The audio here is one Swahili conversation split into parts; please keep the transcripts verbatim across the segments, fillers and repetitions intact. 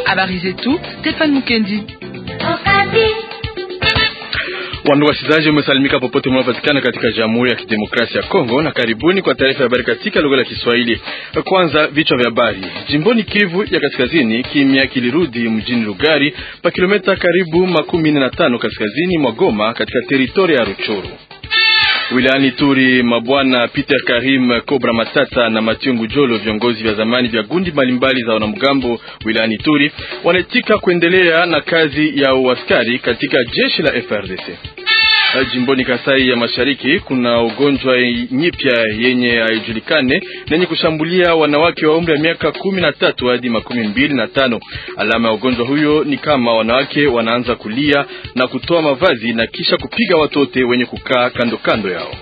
Habari zetu, Stefan Mukendi. Wandugu wasikilizaji, umesalimika popote mnapatikana katika Jamhuri ya Kidemokrasia ya Kongo na karibuni kwa taarifa ya habari katika lugha ya Kiswahili. Kwanza vichwa vya habari. Jimboni Kivu ya Kaskazini, kimya kilirudi mjini Lugari pa kilomita karibu makumi na tano kaskazini mwa Goma katika teritoria ya Ruchuru. Wilayani Ituri, mabwana Peter Karim, Cobra Matata na Mathieu Ngudjolo, viongozi vya zamani vya gundi mbalimbali za wanamgambo wilayani Ituri, wanatika kuendelea na kazi ya uaskari katika jeshi la F R D C. Jimboni Kasai ya Mashariki kuna ugonjwa nyipya yenye haijulikane nenye kushambulia wanawake wa umri wa miaka kumi na tatu hadi makumi mbili na tano. Alama ya ugonjwa huyo ni kama wanawake wanaanza kulia na kutoa mavazi na kisha kupiga watoto wenye kukaa kando kando yao.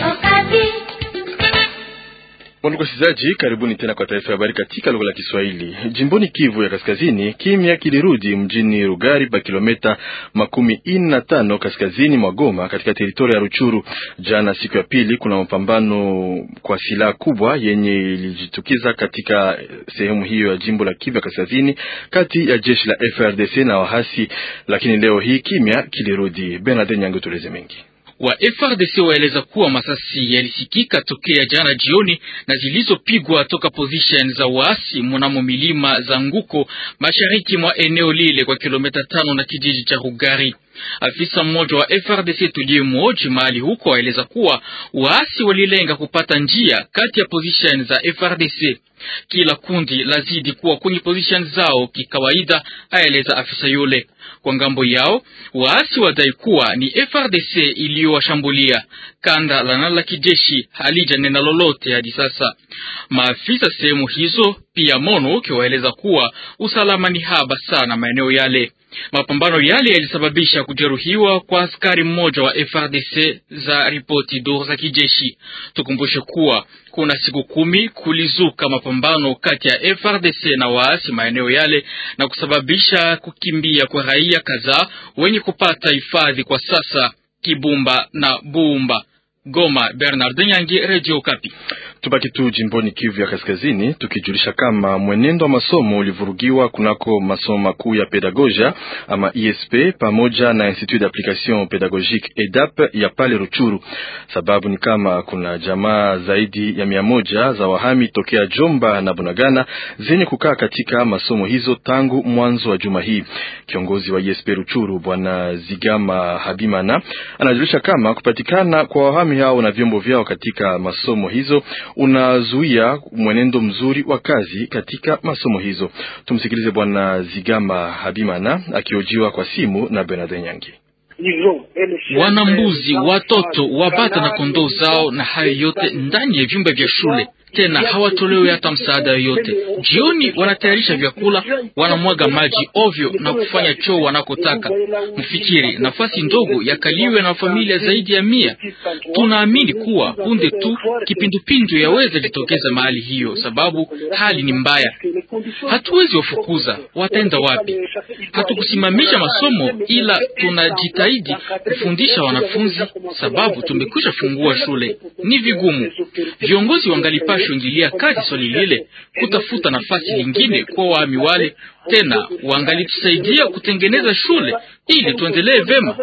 Wandugu, karibuni tena kwa taarifa ya habari katika lugha la Kiswahili. Jimboni Kivu ya Kaskazini, kimya kilirudi mjini Lugari pa kilomita makumi ine na tano kaskazini mwa Goma katika teritoria ya Ruchuru. Jana siku ya pili kuna mapambano kwa silaha kubwa yenye ilijitukiza katika sehemu hiyo ya jimbo la Kivu ya Kaskazini kati ya jeshi la F R D C na wahasi, lakini leo hii kimya kilirudi. Bernard Nyango tuleze mengi. Wa F R D C waeleza kuwa masasi yalisikika tokea jana jioni na zilizopigwa toka position za waasi mnamo milima za Nguko mashariki mwa eneo lile kwa kilomita tano na kijiji cha Rugari. Afisa mmoja wa F R D C tujie mmoja mahali huko waeleza kuwa waasi walilenga kupata njia kati ya position za F R D C. Kila kundi lazidi kuwa kwenye position zao kikawaida, aeleza afisa yule. Kwa ngambo yao, waasi wadai kuwa ni F R D C iliyowashambulia. Kanda la nala kijeshi halija nena lolote hadi sasa. Maafisa sehemu hizo pia mono kiwaeleza kuwa usalama ni haba sana maeneo yale. Mapambano yale yalisababisha kujeruhiwa kwa askari mmoja wa F R D C za ripoti duru za kijeshi. Tukumbushe kuwa kuna siku kumi kulizuka mapambano kati ya F R D C na waasi maeneo yale na kusababisha kukimbia kwa raia kadhaa wenye kupata hifadhi kwa sasa Kibumba na Buumba. Goma, Bernard Nyangi, Radio Okapi. Tubaki tu jimboni Kivu ya Kaskazini tukijulisha kama mwenendo wa masomo ulivurugiwa kunako masomo makuu ya pedagogia ama I S P pamoja na Institut d'Application Pédagogique E D A P ya pale Ruchuru. Sababu ni kama kuna jamaa zaidi ya mia moja za wahami tokea Jomba na Bunagana zenye kukaa katika masomo hizo tangu mwanzo wa juma hii. Kiongozi wa I S P Ruchuru Bwana Zigama Habimana anajulisha kama kupatikana kwa wahami hao na vyombo vyao katika masomo hizo unazuia mwenendo mzuri wa kazi katika masomo hizo. Tumsikilize Bwana Zigama Habimana akiojiwa kwa simu na Bernard Nyangi. Wanambuzi, watoto, wabata na kondoo zao na hayo yote ndani ya vyumba vya shule. Tena hawatolewi hata msaada yoyote. Jioni wanatayarisha vyakula, wanamwaga maji ovyo na kufanya choo wanakotaka. Mfikiri nafasi ndogo yakaliwe na familia zaidi ya mia. Tunaamini kuwa punde tu kipindupindu yaweza jitokeza mahali hiyo, sababu hali ni mbaya. Hatuwezi wafukuza, wataenda wapi? Hatukusimamisha masomo, ila tunajitahidi kufundisha wanafunzi sababu tumekwisha fungua shule. Ni vigumu. Viongozi wangalipaswa ingilia kazi swali lile, kutafuta nafasi lingine kwa wahami wale, tena wangalitusaidia kutengeneza shule ili tuendelee vema.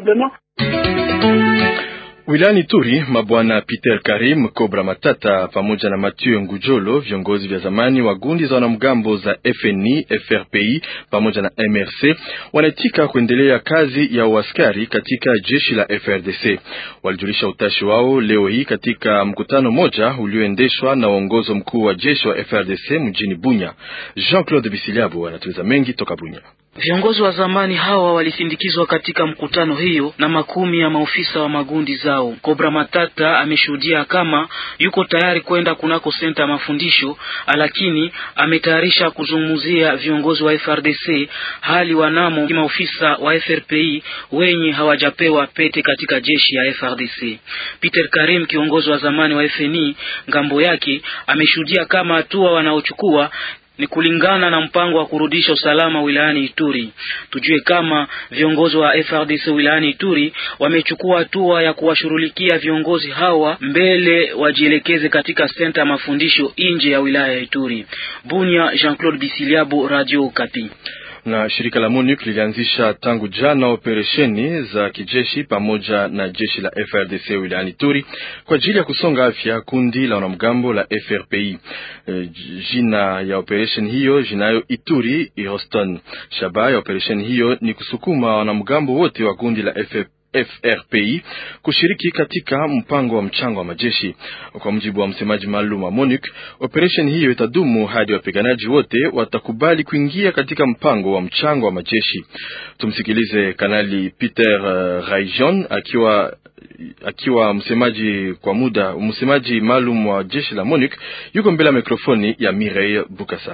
Wilayani Ituri, mabwana Peter Karim, Cobra Matata pamoja na Mathieu Ngudjolo, viongozi vya zamani wa gundi za wanamgambo za F N I, F R P I pamoja na M R C wanatika kuendelea kazi ya uaskari katika jeshi la F R D C. Walijulisha utashi wao leo hii katika mkutano moja ulioendeshwa na uongozi mkuu wa jeshi wa F R D C mjini Bunya. Jean-Claude Bisiliabo anatueleza mengi toka Bunya. Viongozi wa zamani hawa walisindikizwa katika mkutano hiyo na makumi ya maofisa wa magundi zao. Cobra Matata ameshuhudia kama yuko tayari kwenda kunako senta mafundisho, lakini ametayarisha kuzungumzia viongozi wa F R D C hali wanamo maofisa wa F R P I wenye hawajapewa pete katika jeshi ya F R D C. Peter Karim, kiongozi wa zamani wa F N I, ngambo yake ameshuhudia kama hatua wanaochukua ni kulingana na mpango wa kurudisha usalama wilayani Ituri. Tujue kama viongozi wa F R D C wilayani Ituri wamechukua hatua ya kuwashughulikia viongozi hawa mbele wajielekeze katika senta mafundisho nje ya wilaya ya Ituri. Bunya, Jean-Claude Bisiliabo, Radio Okapi. Na shirika la MONUC lilianzisha tangu jana operesheni za kijeshi pamoja na jeshi la F R D C wilayani Ituri kwa ajili ya kusonga afya kundi la wanamgambo la F R P I. E, jina ya operesheni hiyo jinayo Ituri Iroston. Shabaha ya operesheni hiyo ni kusukuma wanamgambo wote wa kundi la F R P I F R P I kushiriki katika mpango wa mchango wa majeshi. Kwa mujibu wa msemaji maalum wa MONUC, operation hiyo itadumu hadi wapiganaji wote watakubali kuingia katika mpango wa mchango wa majeshi. Tumsikilize Kanali Peter uh, Raijon akiwa akiwa msemaji kwa muda msemaji maalum wa jeshi la MONUC, yuko mbele ya mikrofoni ya Mireille Bukasa.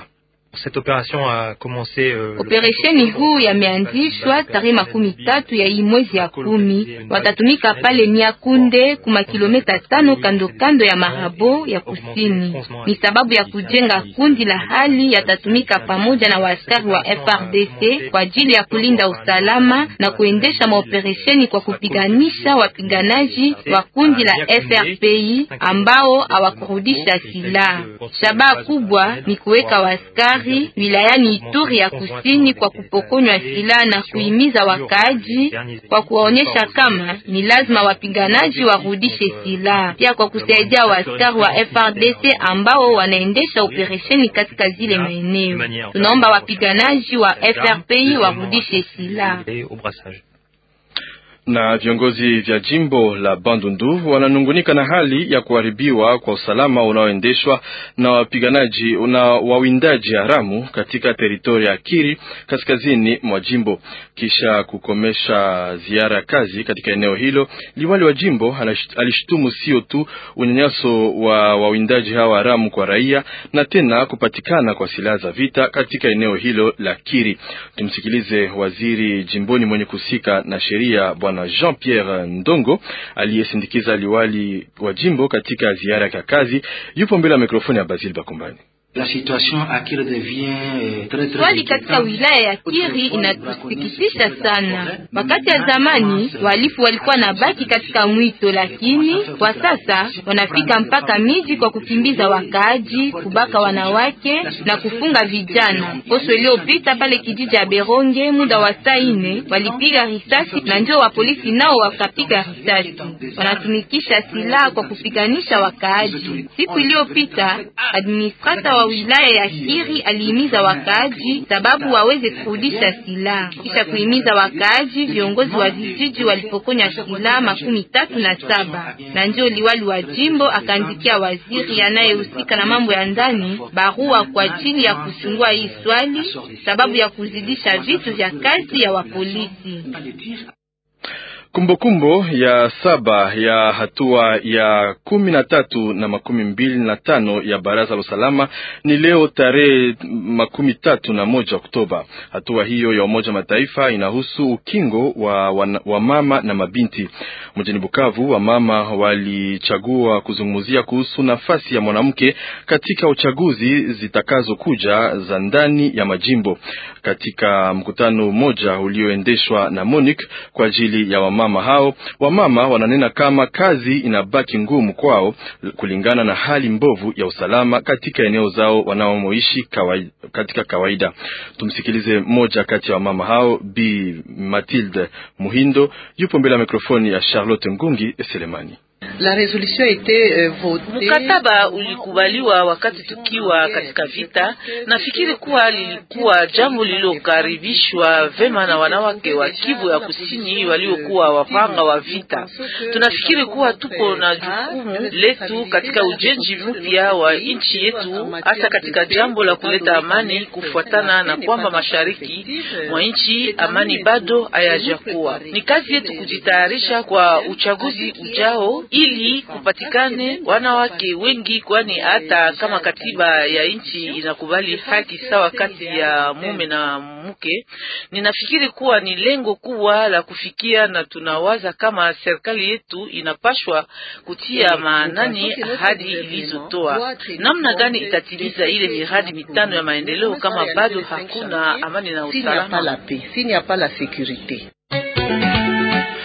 Operesheni huu yameanzishwa tarehe makumi tatu ya hii mwezi ya kumi. Watatumika pale Niakunde kuma kilomita tano kando kando ya Marabo ya kusini. Ni sababu ya kujenga kundi la hali yatatumika pamoja na waaskari wa F R D C kwa ajili ya kulinda usalama na kuendesha maoperesheni kwa kupiganisha wapiganaji wa kundi la F R P I ambao hawakurudisha silaha. Shabaha kubwa ni kuweka waaskari wilayani Ituri ya kusini kwa kupokonywa silaha na kuhimiza wakaaji kwa kuwaonyesha kama ni lazima wapiganaji warudishe silaha, pia kwa kusaidia waaskari wa F R D C ambao wanaendesha operesheni katika zile maeneo. Tunaomba wapiganaji wa F R P I warudishe silaha. Na viongozi vya jimbo la Bandundu wananungunika na hali ya kuharibiwa kwa usalama unaoendeshwa na wapiganaji na wawindaji haramu katika teritoria ya Kiri kaskazini mwa jimbo. Kisha kukomesha ziara kazi katika eneo hilo, liwali wa jimbo alishutumu sio tu unyanyaso wa wawindaji hawa haramu kwa raia na tena kupatikana kwa silaha za vita katika eneo hilo la Kiri. Tumsikilize waziri jimboni mwenye kusika na sheria bwana Jean-Pierre Ndongo aliyesindikiza liwali wa jimbo katika ziara ya kazi. Yupo mbele ya mikrofoni ya Basil Bakumbani. Swali katika wilaya ya Kiri inatusikitisha sana. Wakati ya zamani walifu walikuwa na baki katika mwito, lakini kwa sasa wanafika mpaka miji kwa kukimbiza wakaaji, kubaka wanawake na kufunga vijana. Posho iliyopita pale kijiji ya Beronge muda wa saa ine walipiga risasi na ndio wa polisi nao wakapiga risasi. Wanatumikisha silaha kwa kupiganisha wakaaji. Siku iliyopita administrator wa wilaya ya Kiri alihimiza wakaaji sababu waweze kurudisha silaha. Kisha kuhimiza wakaaji, viongozi wa vijiji walipokonya silaha makumi tatu na saba. Na ndio liwali wa jimbo akaandikia waziri anayehusika na mambo ya ndani barua kwa ajili ya kuchungua hii swali sababu ya kuzidisha vitu vya kazi ya wapolisi. Kumbukumbu ya saba ya hatua ya kumi na tatu na makumi mbili na tano ya baraza la usalama ni leo tarehe makumi tatu na moja Oktoba. Hatua hiyo ya Umoja Mataifa inahusu ukingo wa, wa, wa mama na mabinti. Mjini Bukavu, wa mama walichagua kuzungumzia kuhusu nafasi ya mwanamke katika uchaguzi zitakazo kuja za ndani ya majimbo. Katika mkutano mmoja ulioendeshwa na MONUC kwa ajili ya wamama Wamama hao, wamama wananena kama kazi inabaki ngumu kwao kulingana na hali mbovu ya usalama katika eneo zao wanaoishi kawaida, katika kawaida. Tumsikilize moja kati ya wamama hao, Bi Mathilde Muhindo, yupo mbele ya mikrofoni ya Charlotte Ngungi Selemani. La resolution était votée. Mkataba ulikubaliwa wakati tukiwa katika vita. Nafikiri kuwa lilikuwa jambo lililokaribishwa vema na wanawake wa Kivu ya Kusini waliokuwa wapanga wa vita. Tunafikiri kuwa tupo na jukumu letu katika ujenzi mpya wa nchi yetu, hasa katika jambo la kuleta amani, kufuatana na kwamba mashariki mwa nchi amani bado hayajakuwa. Ni kazi yetu kujitayarisha kwa uchaguzi ujao ili kupatikane wanawake wengi, kwani hata kama katiba ya nchi inakubali haki sawa kati ya mume na mke, ninafikiri kuwa ni lengo kubwa la kufikia, na tunawaza kama serikali yetu inapashwa kutia maanani ahadi ilizotoa. Namna gani itatimiza ile miradi mitano ya maendeleo kama bado hakuna amani na usalama?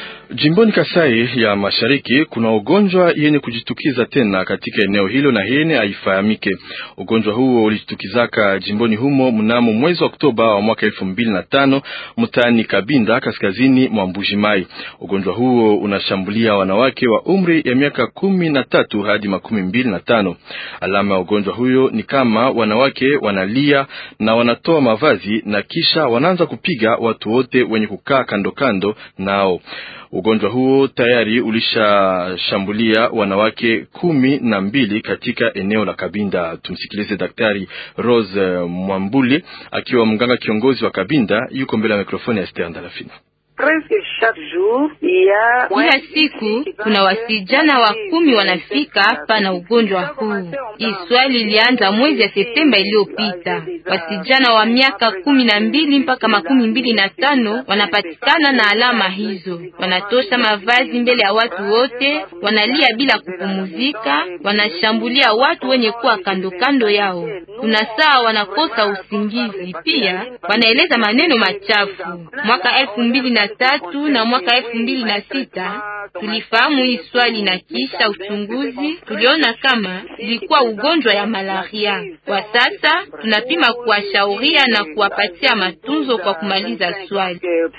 Jimboni Kasai ya Mashariki kuna ugonjwa yenye kujitukiza tena katika eneo hilo na yene haifahamike. Ugonjwa huo ulijitukizaka jimboni humo mnamo mwezi wa Oktoba wa mwaka elfu mbili na tano mtaani Kabinda kaskazini mwa Mbuji-Mayi. Ugonjwa huo unashambulia wanawake wa umri ya miaka kumi na tatu hadi makumi mbili na tano. Alama ya ugonjwa huyo ni kama wanawake wanalia na wanatoa mavazi na kisha wanaanza kupiga watu wote wenye kukaa kando kando nao. Ugonjwa huo tayari ulishashambulia wanawake kumi na mbili katika eneo la Kabinda. Tumsikilize Daktari Rose Mwambuli akiwa mganga kiongozi wa Kabinda, yuko mbele ya mikrofoni ya Esther Ndalafina. Kila siku kuna wasijana wa kumi wanafika hapa na ugonjwa huu. Hii swali ilianza mwezi ya Septemba iliyopita. Wasijana wa miaka kumi na mbili mpaka makumi mbili na tano wanapatikana na alama hizo. Wanatosha mavazi mbele ya watu wote, wanalia bila kupumuzika, wanashambulia watu wenye kuwa kando kando yao. Kuna saa wanakosa usingizi, pia wanaeleza maneno machafu. Mwaka elfu mbili na tatu na mwaka elfu mbili na sita tulifahamu hii swali na kisha uchunguzi tuliona kama ilikuwa ugonjwa ya malaria. Kwa sasa tunapima kuwashauria na kuwapatia matunzo kwa kumaliza swali.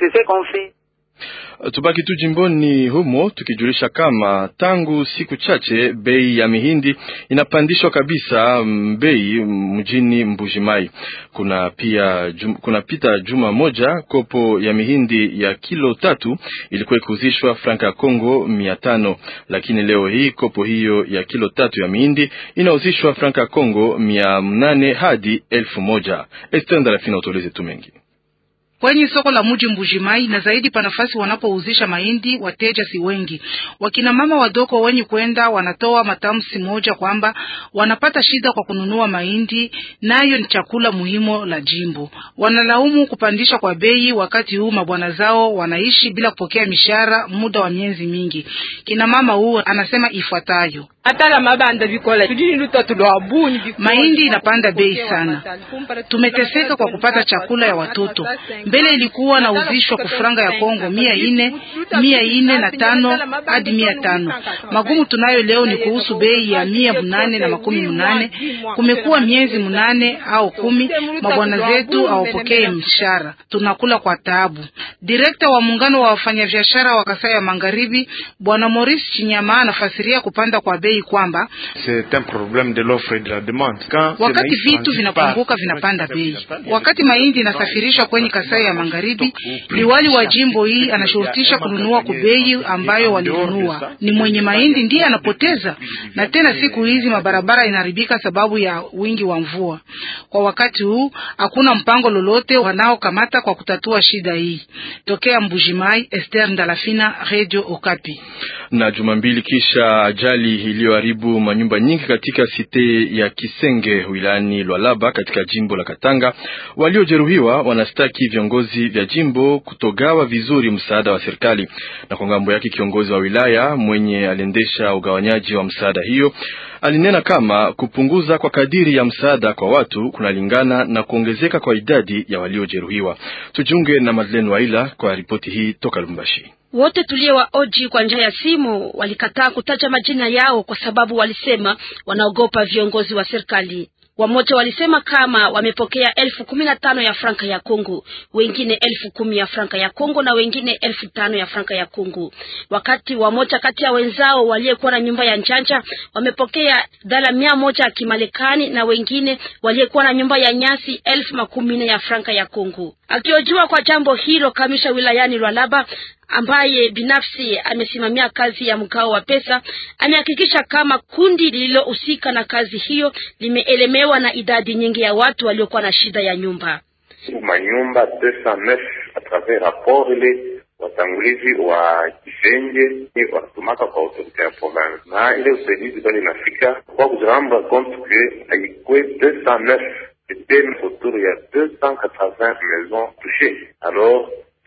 Tubaki tu jimboni humo tukijulisha kama tangu siku chache bei ya mihindi inapandishwa kabisa bei mjini Mbuji-Mayi. Kuna pia jum, kuna pita juma moja kopo ya mihindi ya kilo tatu ilikuwa ikuzishwa franka ya Kongo mia tano, lakini leo hii kopo hiyo ya kilo tatu ya mihindi inauzishwa franka ya Kongo mia nane hadi elfu moja. Estenda Rafina utoleze tu mengi. Kwenye soko la mji Mbuji-Mayi na zaidi panafasi wanapouzisha mahindi wateja si wengi. Wakina mama wadogo wenye kwenda wanatoa matamsi moja kwamba wanapata shida kwa kununua mahindi, nayo ni chakula muhimu la jimbo. Wanalaumu kupandisha kwa bei wakati huu mabwana zao wanaishi bila kupokea mishahara muda wa miezi mingi. Kina mama huu anasema ifuatayo: Atala mabanda bikola tudini luta tulwabuni mahindi inapanda bei sana. Tumeteseka kwa kupata chakula ya watoto. Mbele ilikuwa na uzishwa kufranga ya Kongo mia ine, mia ine na tano hadi mia tano. Magumu tunayo leo ni kuhusu bei ya mia munane na makumi munane. Kumekuwa miezi munane au kumi mabwana zetu hawapokee mshahara. Tunakula kwa taabu. Direkta wa muungano wa wafanyabiashara wa Kasai ya Magharibi Bwana Maurice Chinyama anafasiria kupanda kwa bei kwamba c'est un problème de l'offre et de la demande. Wakati vitu vinapunguka vinapanda bei. Wakati mahindi inasafirishwa kwenye Kasai ya Magharibi, liwali wa jimbo hii anashurutisha kununua kwa bei ambayo walinunua. Ni mwenye mahindi ndiye anapoteza. Na tena siku hizi mabarabara inaharibika sababu ya wingi wa mvua. Kwa wakati huu hakuna mpango lolote wanaokamata kwa kutatua shida hii. Tokea Mbuji-Mayi, Esther Ndalafina, Radio Okapi. Na juma mbili kisha ajali iliyoharibu manyumba nyingi katika site ya Kisenge wilayani Lualaba katika jimbo la Katanga, waliojeruhiwa wanastaki viongozi vya jimbo kutogawa vizuri msaada wa serikali. Na kwa ngambo yake kiongozi wa wilaya mwenye aliendesha ugawanyaji wa msaada hiyo alinena kama kupunguza kwa kadiri ya msaada kwa watu kunalingana na kuongezeka kwa idadi ya waliojeruhiwa. Tujiunge na Madeleine Waila kwa ripoti hii toka Lubumbashi. Wote tuliewa oji kwa njia ya simu walikataa kutaja majina yao kwa sababu walisema wanaogopa viongozi wa serikali. Wamoja walisema kama wamepokea elfu kumi na tano ya franka ya Kongo, wengine elfu kumi ya franka ya Kongo na wengine elfu tano ya franka ya Kongo. Wakati wamoja kati ya wenzao waliyekuwa na nyumba ya njanja wamepokea dola mia moja ya Kimarekani na wengine waliyekuwa na nyumba ya nyasi elfu makumi nne ya franka ya Kongo. Akiojua kwa jambo hilo kamisha wilayani Lualaba ambaye binafsi amesimamia kazi ya mgao wa pesa, amehakikisha kama kundi lililohusika na kazi hiyo limeelemewa na idadi nyingi ya watu waliokuwa na shida ya nyumba. Manyumba deux cent neuf à travers rapport ile watangulizi wa Kisenge ni watumaka kwa autorite ya province. Na ile usaidizi bali nafika kwa kujamba compte que haikuwe deux cent neuf, c'était autour ya deux cent quatre-vingts maisons touchées. Alors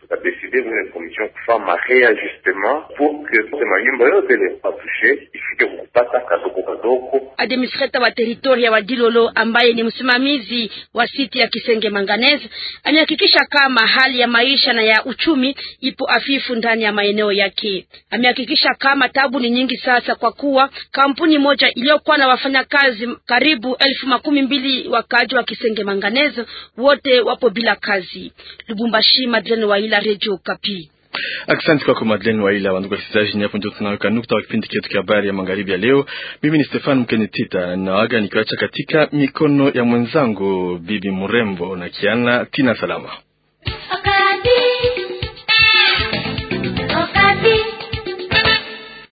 tutadeside mwenye commission kufanya mareajustement pour que manyumba yote ile patushe ifike kupata kadogo kadogo. Administrator wa teritoria wa Dilolo ambaye ni msimamizi wa siti ya Kisenge Manganese amehakikisha kama hali ya maisha na ya uchumi ipo afifu ndani ya maeneo yake. Amehakikisha kama tabu ni nyingi sasa kwa kuwa kampuni moja iliyokuwa na wafanyakazi karibu elfu makumi mbili wakaji wa Kisenge Manganese wote wapo bila kazi. Lubumbashi, Madeleine Waila, Radio Kapi. Asante kwa Madeleine Waila. Wandugu wasikilizaji, hapo ndio tunaweka nukta wa kipindi chetu cha habari ya magharibi ya leo. Mimi ni Stefan Mkenitita na waga nikiacha katika mikono ya mwenzangu Bibi Murembo na Kiana Tina Salama.